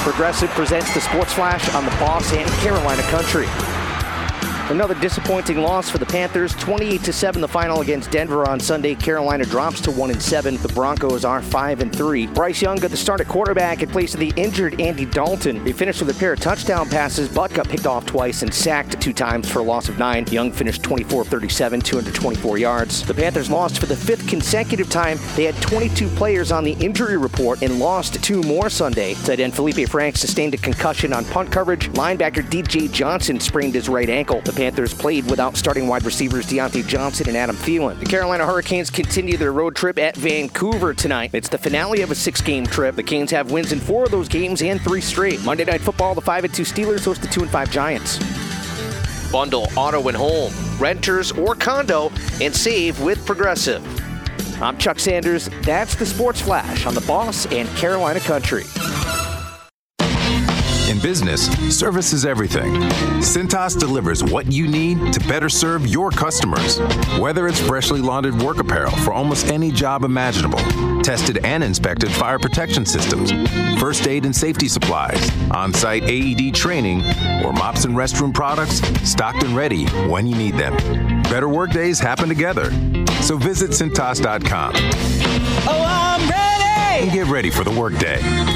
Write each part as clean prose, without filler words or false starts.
Progressive presents the Sports Flash on the Boss and Carolina Country. Another disappointing loss for the Panthers, 28-7 the final against Denver on Sunday. Carolina drops to 1-7. The Broncos are 5-3. Bryce Young got the start at quarterback in place of the injured Andy Dalton. They finished with a pair of touchdown passes, but got picked off twice and sacked 2 times for a loss of 9. Young finished 24-37, 224 yards. The Panthers lost for the 5th consecutive time. They had 22 players on the injury report and lost 2 more Sunday. Tight end Felipe Franks sustained a concussion on punt coverage. Linebacker DJ Johnson sprained his right ankle. The Panthers played without starting wide receivers Deontay Johnson and Adam Thielen. The Carolina Hurricanes continue their road trip at Vancouver tonight. It's the finale of a 6-game trip. The Canes have wins in 4 of those games and 3 straight. Monday Night Football, the 5-2 Steelers host the 2-5 Giants. Bundle auto and home, renters or condo, and save with Progressive. I'm Chuck Sanders. That's the Sports Flash on the Boss and Carolina Country. In business, service is everything. Cintas delivers what you need to better serve your customers. Whether it's freshly laundered work apparel for almost any job imaginable, tested and inspected fire protection systems, first aid and safety supplies, on-site AED training, or mops and restroom products, stocked and ready when you need them. Better work days happen together. So visit Cintas.com. Oh, I'm ready! And get ready for the workday.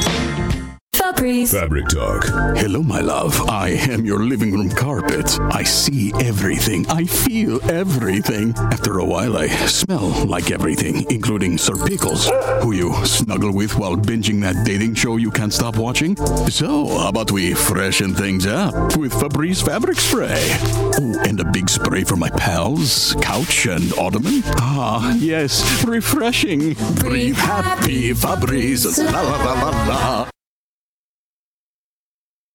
Fabric Talk. Hello, my love. I am your living room carpet. I see everything. I feel everything. After a while, I smell like everything, including Sir Pickles, who you snuggle with while binging that dating show you can't stop watching. So, how about we freshen things up with Febreze Fabric Spray? Oh, and a big spray for my pals, couch and ottoman. Ah, yes, refreshing. Breathe happy, Febreze. La la la la la.